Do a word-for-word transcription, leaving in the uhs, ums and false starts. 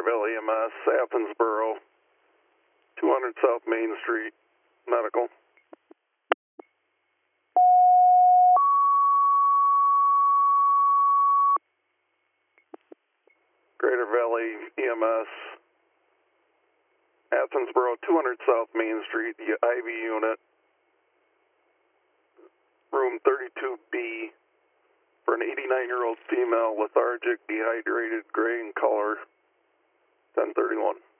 Greater Valley E M S, Athensboro, two hundred South Main Street, medical. Greater Valley E M S, Athensboro, two hundred South Main Street, the I V unit, room thirty-two B, for an eighty-nine-year-old female, lethargic, dehydrated, gray in color, ten thirty-one.